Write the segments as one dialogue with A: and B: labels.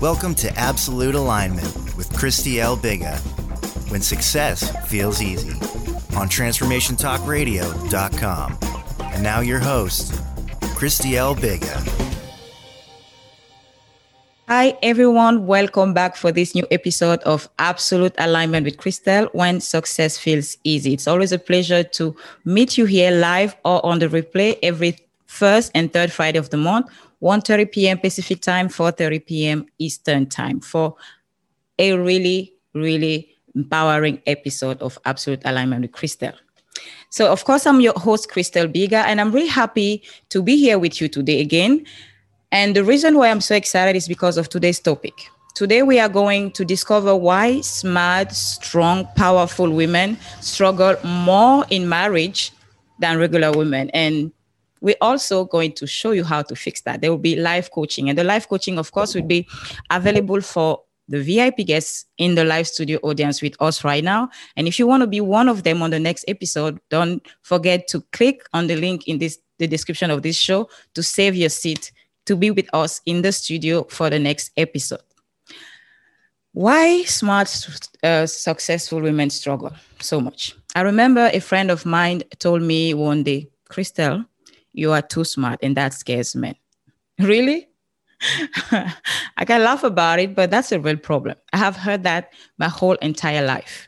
A: Welcome to Absolute Alignment with Christy L. Biga, when success feels easy, on TransformationTalkRadio.com. And now your host, Christy L. Biga.
B: Hi, everyone. Welcome back for this new episode of Absolute Alignment with Christelle, when success feels easy. It's always a pleasure to meet you here live or on the replay every first and third Friday of the month, 1:30 p.m. Pacific time, 4:30 p.m. Eastern time, for a really, really empowering episode of Absolute Alignment with Christelle. So, of course, I'm your host, Christelle Biga, and I'm really happy to be here with you today again. And the reason why I'm so excited is because of today's topic. Today, we are going to discover why smart, strong, powerful women struggle more in marriage than regular women. And we're also going to show you how to fix that. There will be live coaching. And the live coaching, of course, will be available for the VIP guests in the live studio audience with us right now. And if you want to be one of them on the next episode, don't forget to click on the link in the description of this show to save your seat to be with us in the studio for the next episode. Why smart, successful women struggle so much? I remember a friend of mine told me one day, Christelle, you are too smart, and that scares men. Really? I can laugh about it, but that's a real problem. I have heard that my whole entire life.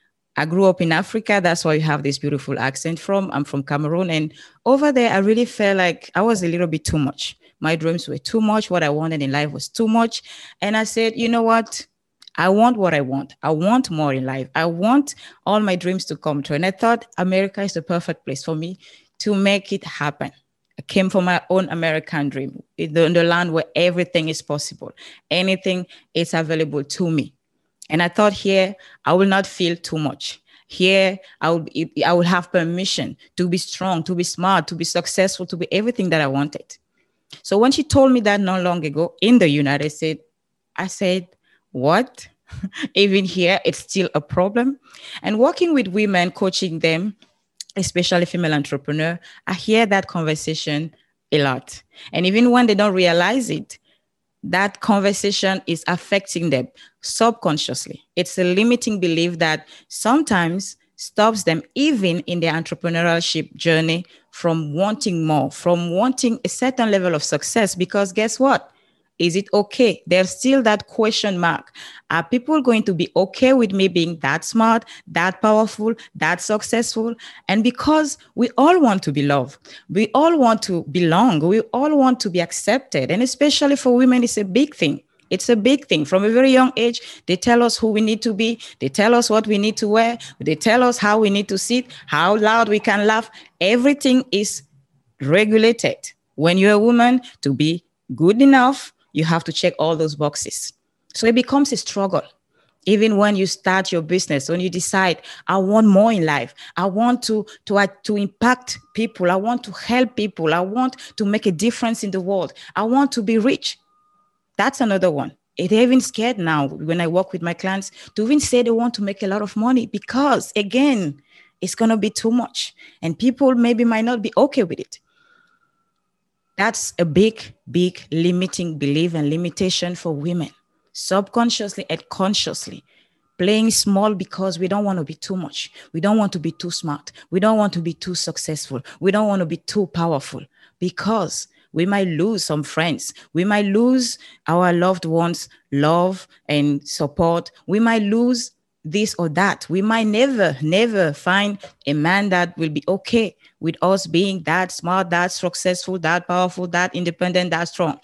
B: I grew up in Africa. That's why you have this beautiful accent from. I'm from Cameroon. And over there, I really felt like I was a little bit too much. My dreams were too much. What I wanted in life was too much. And I said, you know what? I want what I want. I want more in life. I want all my dreams to come true. And I thought America is the perfect place for me to make it happen. I came from my own American dream, in the land where everything is possible. Anything is available to me. And I thought here, I will not feel too much. Here, I will have permission to be strong, to be smart, to be successful, to be everything that I wanted. So when she told me that not long ago in the United States, I said, what? Even here, it's still a problem. And working with women, coaching them, especially female entrepreneurs, I hear that conversation a lot. And even when they don't realize it, that conversation is affecting them subconsciously. It's a limiting belief that sometimes stops them even in their entrepreneurship journey from wanting more, from wanting a certain level of success. Because guess what? Is it okay? There's still that question mark. Are people going to be okay with me being that smart, that powerful, that successful? And because we all want to be loved, we all want to belong, we all want to be accepted. And especially for women, it's a big thing. It's a big thing. From a very young age, they tell us who we need to be. They tell us what we need to wear. They tell us how we need to sit, how loud we can laugh. Everything is regulated. When you're a woman, to be good enough, you have to check all those boxes. So it becomes a struggle. Even when you start your business, when you decide, I want more in life, I want to impact people, I want to help people, I want to make a difference in the world, I want to be rich. That's another one. They're even scared now when I work with my clients to even say they want to make a lot of money because, again, it's going to be too much. And people maybe might not be okay with it. That's a big, big limiting belief and limitation for women, subconsciously and consciously. Playing small because we don't want to be too much. We don't want to be too smart. We don't want to be too successful. We don't want to be too powerful because we might lose some friends. We might lose our loved ones' love and support. We might lose this or that. We might never find a man that will be okay with us being that smart, that successful, that powerful, that independent, that strong.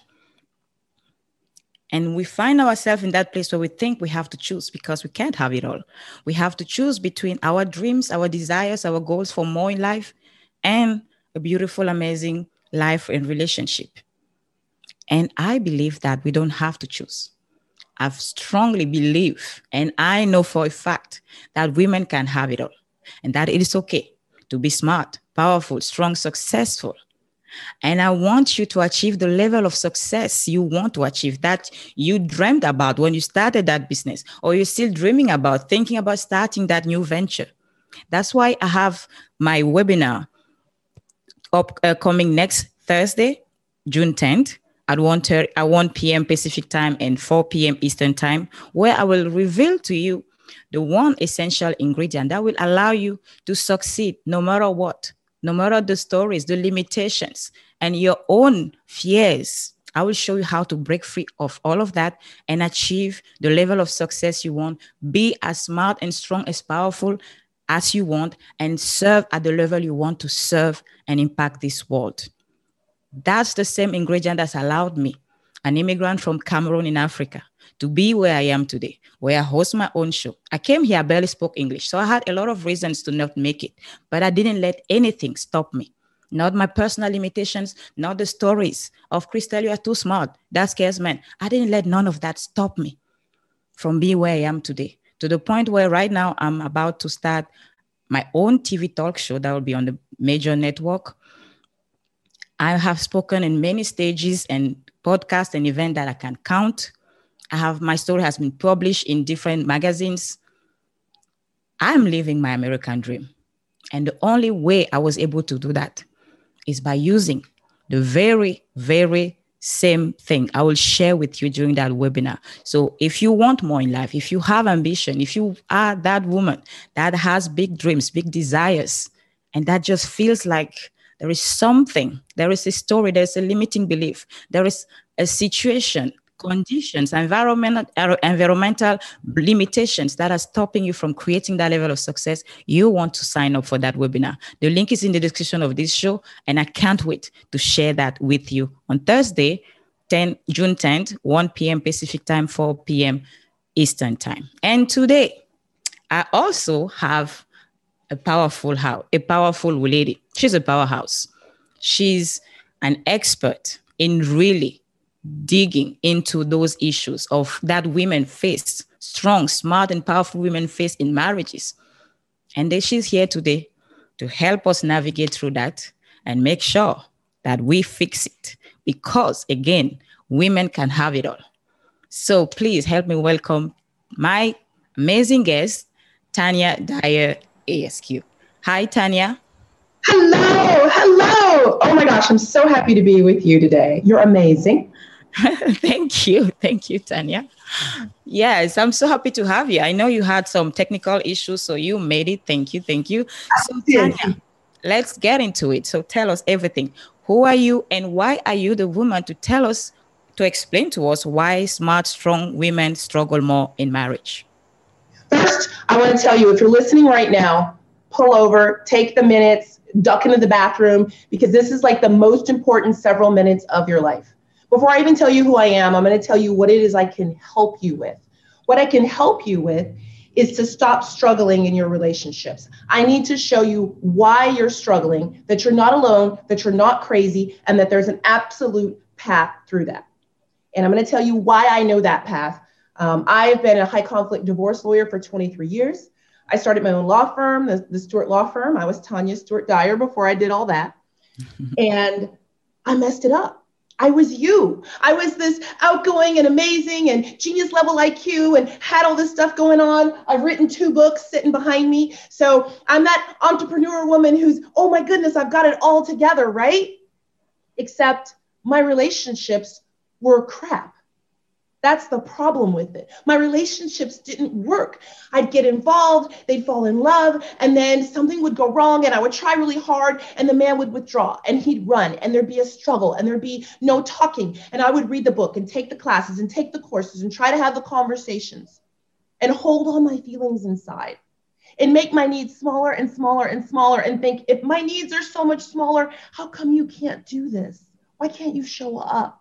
B: And we find ourselves in that place where we think we have to choose because we can't have it all. We have to choose between our dreams, our desires, our goals for more in life, and a beautiful, amazing life and relationship. And I believe that we don't have to choose. I strongly believe, and I know for a fact, that women can have it all, and that it is okay to be smart, powerful, strong, successful. And I want you to achieve the level of success you want to achieve, that you dreamed about when you started that business, or you're still dreaming about, thinking about starting that new venture. That's why I have my webinar coming next Thursday, June 10th. at 1 p.m. Pacific time and 4 p.m. Eastern time, where I will reveal to you the one essential ingredient that will allow you to succeed no matter what, no matter the stories, the limitations, and your own fears. I will show you how to break free of all of that and achieve the level of success you want. Be as smart and strong, as powerful as you want, and serve at the level you want to serve and impact this world. That's the same ingredient that's allowed me, an immigrant from Cameroon in Africa, to be where I am today, where I host my own show. I came here, I barely spoke English, so I had a lot of reasons to not make it, but I didn't let anything stop me. Not my personal limitations, not the stories of Christelle, you are too smart, that scares men. I didn't let none of that stop me from being where I am today, to the point where right now I'm about to start my own TV talk show that will be on the major network. I have spoken in many stages and podcasts and events that I can count. My story has been published in different magazines. I'm living my American dream. And the only way I was able to do that is by using the very, very same thing I will share with you during that webinar. So if you want more in life, if you have ambition, if you are that woman that has big dreams, big desires, and that just feels like there is something, there is a story, there's a limiting belief, there is a situation, conditions, environmental limitations that are stopping you from creating that level of success, you want to sign up for that webinar. The link is in the description of this show, and I can't wait to share that with you on Thursday, June 10th, 1 p.m. Pacific time, 4 p.m. Eastern time. And today, I also have a powerful lady. She's a powerhouse. She's an expert in really digging into those issues of that women face, strong, smart, and powerful women face in marriages. And she's here today to help us navigate through that and make sure that we fix it. Because again, women can have it all. So please help me welcome my amazing guest, Tanya Dyer ASQ. Hi, Tanya.
C: Hello. Oh my gosh, I'm so happy to be with you today. You're amazing.
B: Thank you, Tanya. Yes, I'm so happy to have you. I know you had some technical issues, so you made it. Thank you. So Tanya, let's get into it. So tell us everything. Who are you and why are you the woman to explain to us why smart, strong women struggle more in marriage?
C: First, I want to tell you, if you're listening right now, pull over, take the minutes, duck into the bathroom, because this is like the most important several minutes of your life. Before I even tell you who I am, I'm going to tell you what it is I can help you with. What I can help you with is to stop struggling in your relationships. I need to show you why you're struggling, that you're not alone, that you're not crazy, and that there's an absolute path through that. And I'm going to tell you why I know that path. I've been a high conflict divorce lawyer for 23 years. I started my own law firm, the Stewart Law Firm. I was Tanya Stewart Dyer before I did all that. And I messed it up. I was you. I was this outgoing and amazing and genius level IQ and had all this stuff going on. I've written 2 books sitting behind me. So I'm that entrepreneur woman who's, oh my goodness, I've got it all together, right? Except my relationships were crap. That's the problem with it. My relationships didn't work. I'd get involved, they'd fall in love, and then something would go wrong and I would try really hard and the man would withdraw and he'd run and there'd be a struggle and there'd be no talking. And I would read the book and take the classes and take the courses and try to have the conversations and hold all my feelings inside and make my needs smaller and smaller and smaller and think, if my needs are so much smaller, how come you can't do this? Why can't you show up?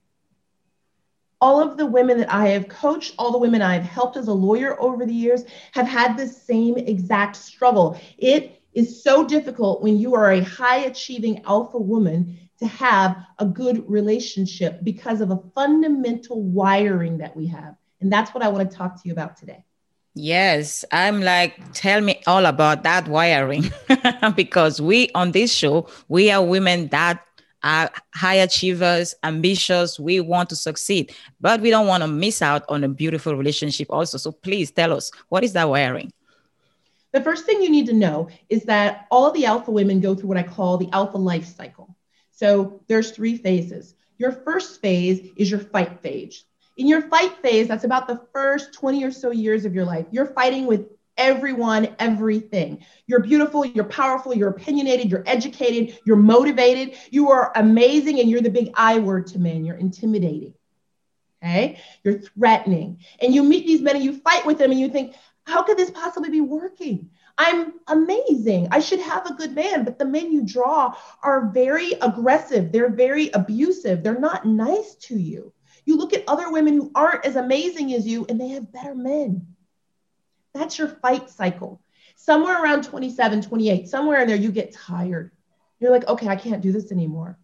C: All of the women that I have coached, all the women I've helped as a lawyer over the years have had the same exact struggle. It is so difficult when you are a high achieving alpha woman to have a good relationship because of a fundamental wiring that we have. And that's what I want to talk to you about today.
B: Yes, I'm like, tell me all about that wiring because we on this show, we are women that are high achievers, ambitious. We want to succeed, but we don't want to miss out on a beautiful relationship also. So please tell us, what is that wiring?
C: The first thing you need to know is that all of the alpha women go through what I call the alpha life cycle. So there's 3 phases. Your first phase is your fight phase. In your fight phase, that's about the first 20 or so years of your life. You're fighting with everyone, everything. You're beautiful, you're powerful, you're opinionated, you're educated, you're motivated, you are amazing, and you're the big I word to men. You're intimidating. Okay? You're threatening. And you meet these men and you fight with them and you think, how could this possibly be working? I'm amazing. I should have a good man. But the men you draw are very aggressive. They're very abusive. They're not nice to you. You look at other women who aren't as amazing as you and they have better men. That's your fight cycle. Somewhere around 27, 28, somewhere in there, you get tired. You're like, okay, I can't do this anymore.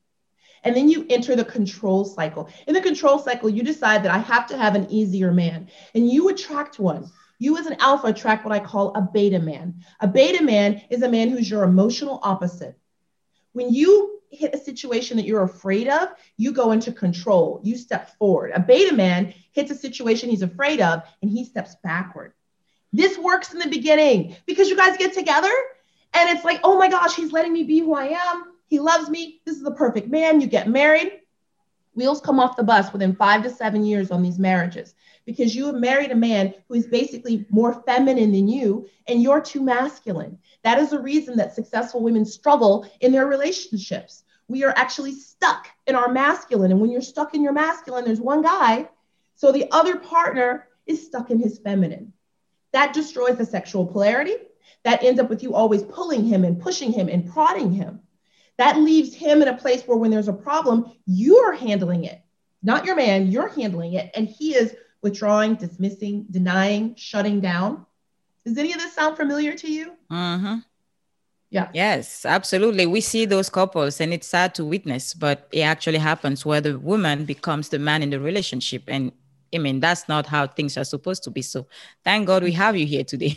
C: And then you enter the control cycle. In the control cycle, you decide that I have to have an easier man. And you attract one. You as an alpha attract what I call a beta man. A beta man is a man who's your emotional opposite. When you hit a situation that you're afraid of, you go into control. You step forward. A beta man hits a situation he's afraid of, and he steps backward. This works in the beginning because you guys get together and it's like, oh my gosh, he's letting me be who I am. He loves me. This is the perfect man. You get married. Wheels come off the bus within 5 to 7 years on these marriages because you have married a man who is basically more feminine than you and you're too masculine. That is the reason that successful women struggle in their relationships. We are actually stuck in our masculine. And when you're stuck in your masculine, there's one guy. So the other partner is stuck in his feminine. That destroys the sexual polarity. That ends up with you always pulling him and pushing him and prodding him. That leaves him in a place where when there's a problem, you're handling it. Not your man, you're handling it. And he is withdrawing, dismissing, denying, shutting down. Does any of this sound familiar to you?
B: Mm-hmm.
C: Yeah.
B: Yes, absolutely. We see those couples and it's sad to witness, but it actually happens where the woman becomes the man in the relationship. And I mean, that's not how things are supposed to be. So thank God we have you here today.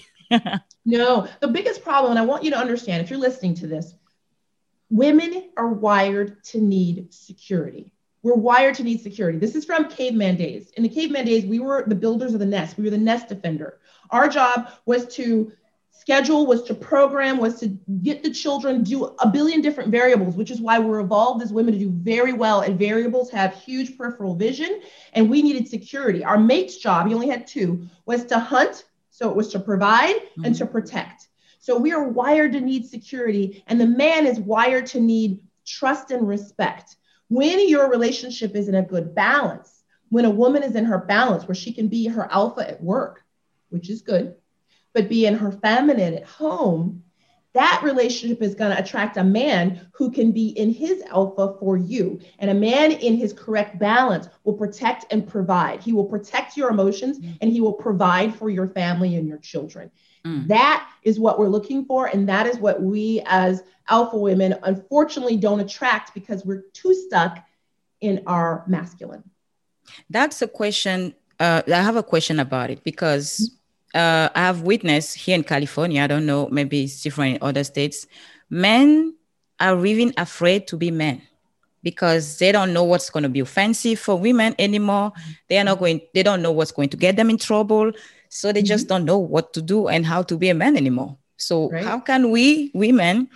C: No, the biggest problem, and I want you to understand, if you're listening to this, women are wired to need security. We're wired to need security. This is from caveman days. In the caveman days, we were the builders of the nest. We were the nest defender. Our job was to schedule, was to program, was to get the children, do a billion different variables, which is why we're evolved as women to do very well at variables, have huge peripheral vision, and we needed security. Our mate's job, he only had two, was to hunt, so it was to provide and to protect. So we are wired to need security, and the man is wired to need trust and respect. When your relationship is in a good balance, when a woman is in her balance, where she can be her alpha at work, which is good, but be in her feminine at home, that relationship is going to attract a man who can be in his alpha for you. And a man in his correct balance will protect and provide. He will protect your emotions and he will provide for your family and your children. That is what we're looking for. And that is what we as alpha women, unfortunately, don't attract because we're too stuck in our masculine.
B: That's a question. I have a question about it because I have witnessed here in California, I don't know, maybe it's different in other states, men are even afraid to be men because they don't know what's going to be offensive for women anymore. They don't know what's going to get them in trouble. So they just don't know what to do and how to be a man anymore. So how can we women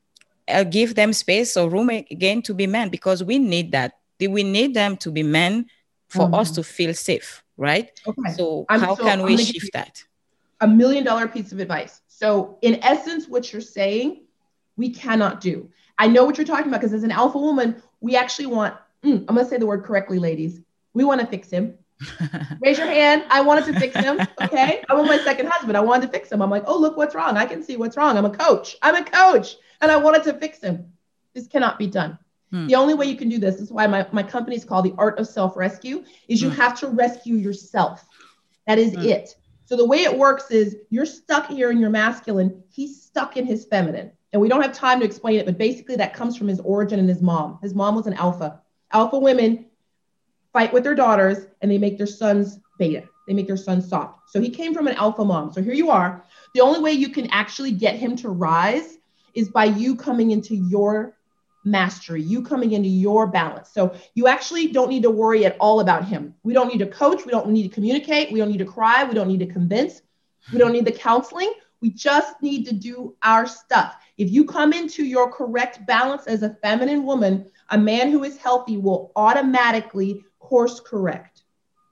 B: give them space or room again to be men? Because we need that. We need them to be men for us to feel safe, right? Okay. So how can we shift that?
C: $1 million piece of advice. So in essence, what you're saying, we cannot do. I know what you're talking about because as an alpha woman, we actually want, I'm going to say the word correctly, ladies. We want to fix him. Raise your hand. I wanted to fix him. Okay. I was my second husband. I wanted to fix him. I'm like, oh, look what's wrong. I can see what's wrong. I'm a coach. And I wanted to fix him. This cannot be done. The only way you can do this is why my company is called The Art of Self-Rescue, is you have to rescue yourself. That is it. So the way it works is you're stuck here in your masculine. He's stuck in his feminine. And we don't have time to explain it, but basically that comes from his origin and his mom. His mom was an alpha. Alpha women fight with their daughters and they make their sons beta. They make their sons soft. So he came from an alpha mom. So here you are. The only way you can actually get him to rise is by you coming into your mastery, you coming into your balance. So you actually don't need to worry at all about him. We don't need to coach. We don't need to communicate. We don't need to cry. We don't need to convince. We don't need the counseling. We just need to do our stuff. If you come into your correct balance as a feminine woman, a man who is healthy will automatically course correct.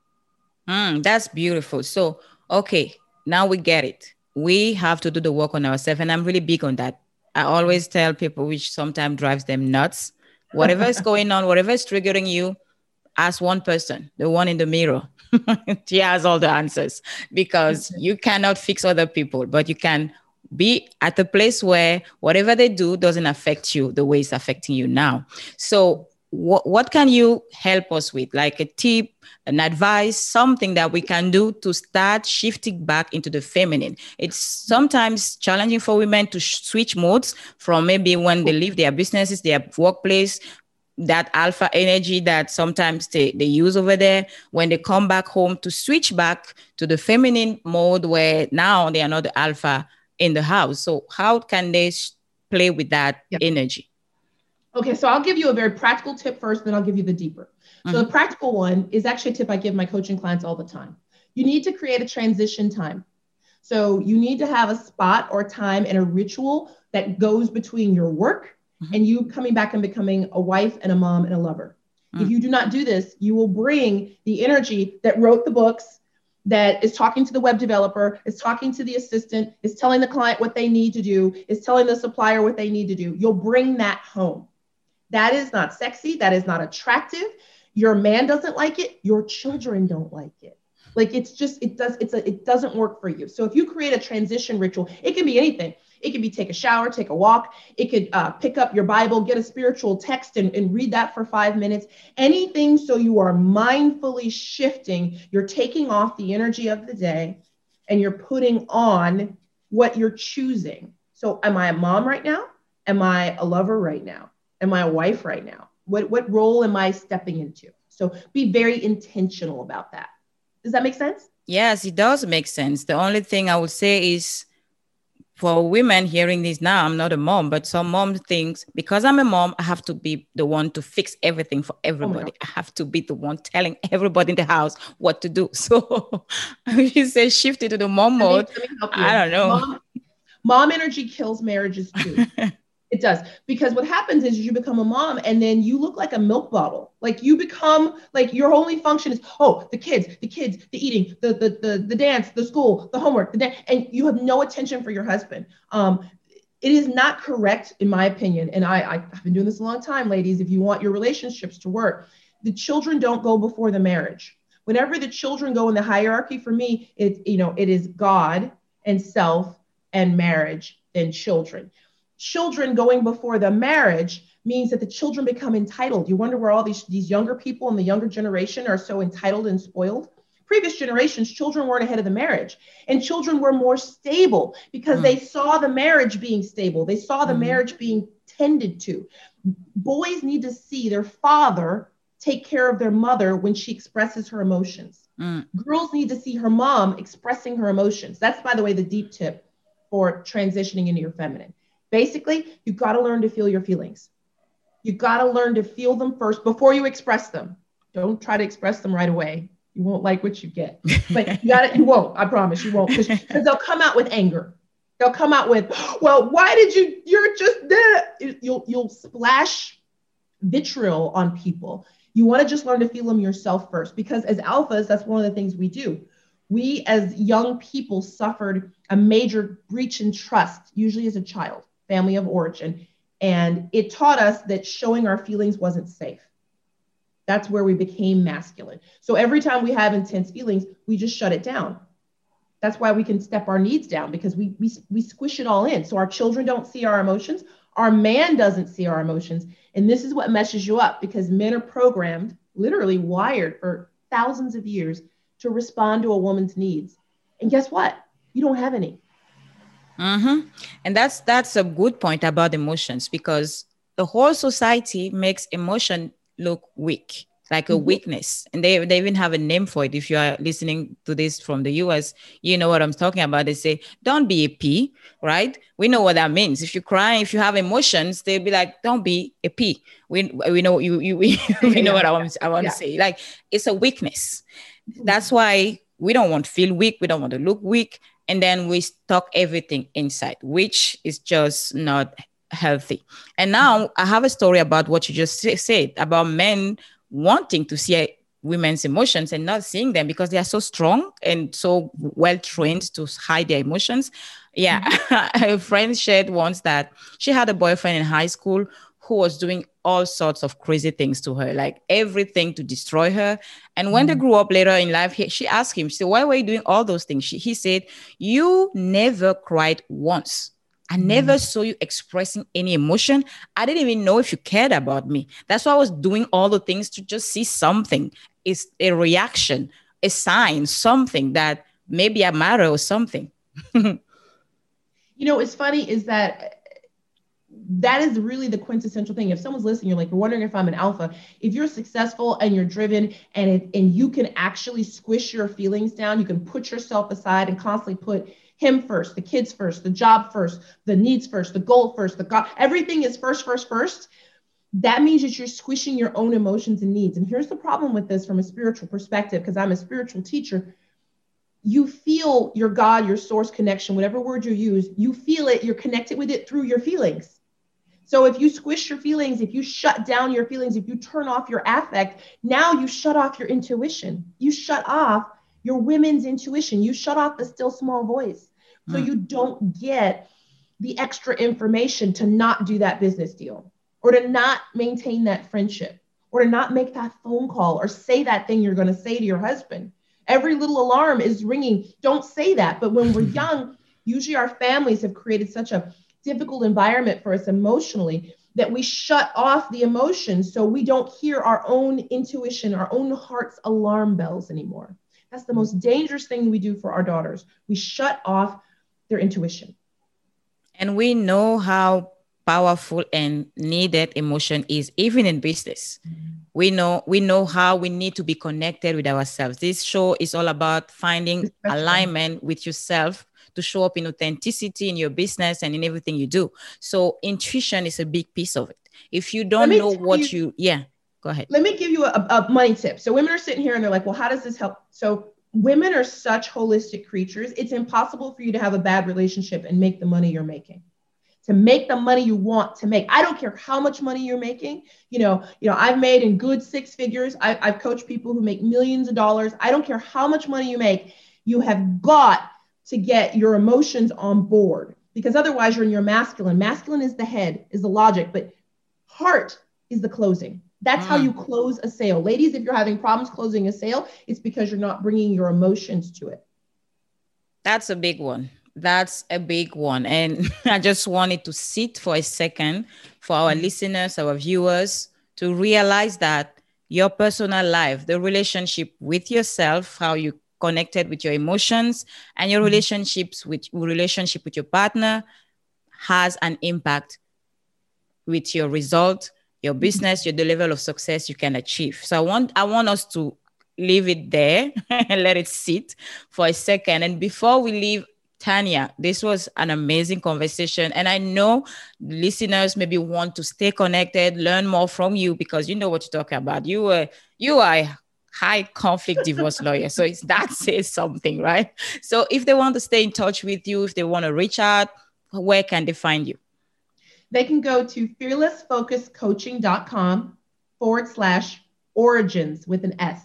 B: That's beautiful. So, okay, now we get it. We have to do the work on ourselves. And I'm really big on that. I always tell people, which sometimes drives them nuts, whatever is going on, whatever is triggering you, ask one person, the one in the mirror. She has all the answers, because you cannot fix other people, but you can be at a place where whatever they do doesn't affect you the way it's affecting you now. So what can you help us with? Like a tip, an advice, something that we can do to start shifting back into the feminine. It's sometimes challenging for women to switch modes from maybe when they leave their businesses, their workplace, that alpha energy that sometimes they use over there, when they come back home, to switch back to the feminine mode where now they are not the alpha in the house. So how can they play with that energy?
C: Okay, so I'll give you a very practical tip first, then I'll give you the deeper. So the practical one is actually a tip I give my coaching clients all the time. You need to create a transition time. So you need to have a spot or time and a ritual that goes between your work and you coming back and becoming a wife and a mom and a lover. If you do not do this, you will bring the energy that wrote the books, that is talking to the web developer, is talking to the assistant, is telling the client what they need to do, is telling the supplier what they need to do. You'll bring that home. That is not sexy. That is not attractive. Your man doesn't like it. Your children don't like it. Like it doesn't work for you. So if you create a transition ritual, it can be anything. It could be take a shower, take a walk. It could pick up your Bible, get a spiritual text and read that for 5 minutes. Anything so you are mindfully shifting. You're taking off the energy of the day and you're putting on what you're choosing. So am I a mom right now? Am I a lover right now? Am I a wife right now? What role am I stepping into? So be very intentional about that. Does that make sense?
B: Yes, it does make sense. The only thing I would say is, for women hearing this now, I'm not a mom, but some mom thinks because I'm a mom, I have to be the one to fix everything for everybody. I have to be the one telling everybody in the house what to do. So if you say shift it to the mom mode, let me help you. I don't know.
C: Mom energy kills marriages too. It does. Because what happens is you become a mom and then you look like a milk bottle. Like you become like your only function is, the kids, the eating, the dance, the school, the homework, and you have no attention for your husband. It is not correct, in my opinion. And I've been doing this a long time, ladies. If you want your relationships to work, the children don't go before the marriage. Whenever the children go in the hierarchy, for me, it is God and self and marriage and children. Children going before the marriage means that the children become entitled. You wonder where all these younger people in the younger generation are so entitled and spoiled. Previous generations, children weren't ahead of the marriage, and children were more stable because they saw the marriage being stable. They saw the marriage being tended to. Boys need to see their father take care of their mother when she expresses her emotions. Girls need to see her mom expressing her emotions. That's, by the way, the deep tip for transitioning into your feminine. Basically, you've got to learn to feel your feelings. You've got to learn to feel them first before you express them. Don't try to express them right away. You won't like what you get. But you won't. I promise you won't. Because they'll come out with anger. They'll come out with, well, why did you're just there. You'll splash vitriol on people. You want to just learn to feel them yourself first. Because as alphas, that's one of the things we do. We as young people suffered a major breach in trust, usually as a child. Family of origin. And it taught us that showing our feelings wasn't safe. That's where we became masculine. So every time we have intense feelings, we just shut it down. That's why we can step our needs down, because we squish it all in. So our children don't see our emotions. Our man doesn't see our emotions. And this is what messes you up, because men are programmed, literally wired for thousands of years to respond to a woman's needs. And guess what? You don't have any.
B: And that's a good point about emotions, because the whole society makes emotion look weak, like a weakness. And they even have a name for it. If you are listening to this from the US, you know what I'm talking about. They say, don't be a P, right? We know what that means. If you cry, if you have emotions, they'll be like, don't be a P. We know we know what I want to say. Like, it's a weakness. That's why we don't want to feel weak. We don't want to look weak. and then we stock everything inside, which is just not healthy. And now I have a story about what you just said about men wanting to see women's emotions and not seeing them because they are so strong and so well trained to hide their emotions. Yeah. A friend shared once that she had a boyfriend in high school who was doing all sorts of crazy things to her, like everything to destroy her. And when they grew up later in life, she asked him, she said, why were you doing all those things? He said, you never cried once. I never saw you expressing any emotion. I didn't even know if you cared about me. That's why I was doing all the things to just see something. It's a reaction, a sign, something that maybe I matter or something.
C: What's funny is that is really the quintessential thing. If someone's listening, you're like, you're wondering if I'm an alpha. If you're successful and you're driven and you can actually squish your feelings down, you can put yourself aside and constantly put him first, the kids first, the job first, the needs first, the goal first, everything is first. That means that you're squishing your own emotions and needs. And here's the problem with this from a spiritual perspective, because I'm a spiritual teacher. You feel your God, your source connection, whatever word you use, you feel it, you're connected with it through your feelings. So if you squish your feelings, if you shut down your feelings, if you turn off your affect, now you shut off your intuition. You shut off your women's intuition. You shut off the still small voice. So you don't get the extra information to not do that business deal, or to not maintain that friendship, or to not make that phone call or say that thing you're going to say to your husband. Every little alarm is ringing. Don't say that. But when we're young, usually our families have created such a difficult environment for us emotionally that we shut off the emotions so we don't hear our own intuition, our own heart's alarm bells anymore. That's the most dangerous thing we do for our daughters. We shut off their intuition.
B: And we know how powerful and needed emotion is, even in business. We know how we need to be connected with ourselves. This show is all about finding alignment with yourself to show up in authenticity in your business and in everything you do. So intuition is a big piece of it. If you don't know what go ahead.
C: Let me give you a money tip. So women are sitting here and they're like, well, how does this help? So women are such holistic creatures. It's impossible for you to have a bad relationship and make the money you're making. To make the money you want to make. I don't care how much money you're making. I've made in good six figures. I've coached people who make millions of dollars. I don't care how much money you make. You have got to get your emotions on board, because otherwise you're in your masculine. Masculine is the head, is the logic, but heart is the closing. That's how you close a sale. Ladies, if you're having problems closing a sale, it's because you're not bringing your emotions to it.
B: That's a big one. And I just wanted to sit for a second for our listeners, our viewers, to realize that your personal life, the relationship with yourself, how you connected with your emotions, and your relationship with your partner has an impact with your result, your business, the level of success you can achieve. So I want us to leave it there and let it sit for a second. And before we leave, Tanya, this was an amazing conversation. And I know listeners maybe want to stay connected, learn more from you, because you know what you're talking about. You are a high conflict divorce lawyer. So that says something, right? So if they want to stay in touch with you, if they want to reach out, where can they find you?
C: They can go to fearlessfocuscoaching.com/origins with an S.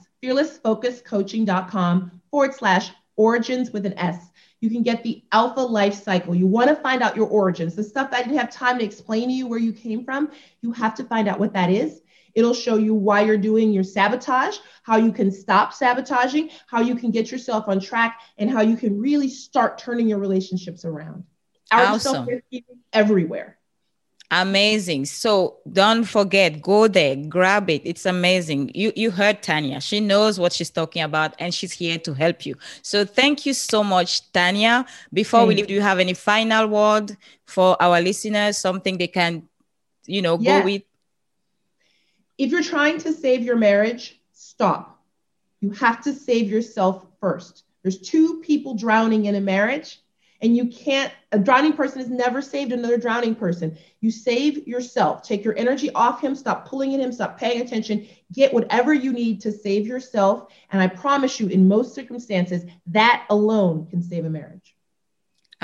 C: fearlessfocuscoaching.com/origins with an S. You can get the Alpha Life Cycle. You want to find out your origins. The stuff that I didn't have time to explain to you where you came from, you have to find out what that is. It'll show you why you're doing your sabotage, how you can stop sabotaging, how you can get yourself on track, and how you can really start turning your relationships around. Our self-rescue everywhere.
B: Amazing. So don't forget, go there, grab it. It's amazing. You heard Tanya. She knows what she's talking about, and she's here to help you. So thank you so much, Tanya. Before we leave, do you have any final word for our listeners? Something they can, go with?
C: If you're trying to save your marriage, stop. You have to save yourself first. There's two people drowning in a marriage. And a drowning person has never saved another drowning person. You save yourself. Take your energy off him. Stop pulling at him. Stop paying attention. Get whatever you need to save yourself. And I promise you, in most circumstances, that alone can save a marriage.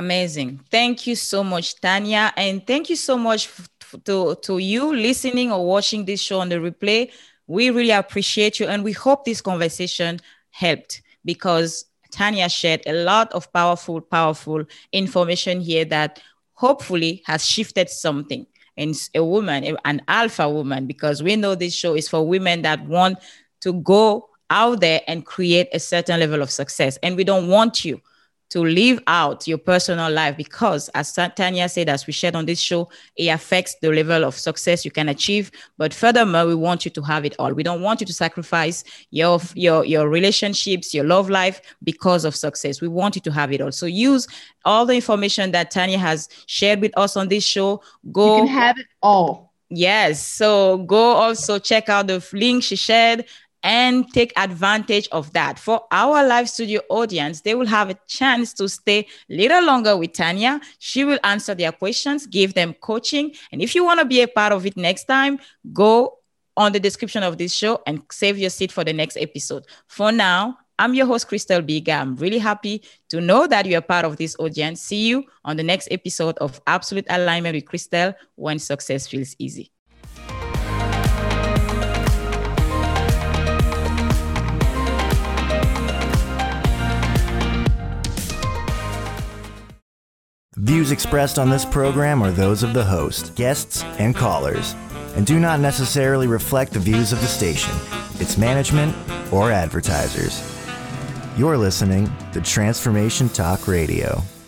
B: Amazing. Thank you so much, Tanya. And thank you so much to you listening or watching this show on the replay. We really appreciate you. And we hope this conversation helped, because Tanya shared a lot of powerful information here that hopefully has shifted something. And a woman, an alpha woman, because we know this show is for women that want to go out there and create a certain level of success. And we don't want you to live out your personal life, because as Tanya said, as we shared on this show, it affects the level of success you can achieve. But furthermore, we want you to have it all. We don't want you to sacrifice your relationships, your love life because of success. We want you to have it all. So use all the information that Tanya has shared with us on this show.
C: You can have it all.
B: Yes. So go also check out the link she shared and take advantage of that. For our live studio audience, they will have a chance to stay a little longer with Tanya. She will answer their questions, give them coaching. And if you want to be a part of it next time, go on the description of this show and save your seat for the next episode. For now, I'm your host, Christelle Biga. I'm really happy to know that you're part of this audience. See you on the next episode of Absolute Alignment with Christelle, when success feels easy.
A: Views expressed on this program are those of the host, guests, and callers, and do not necessarily reflect the views of the station, its management, or advertisers. You're listening to Transformation Talk Radio.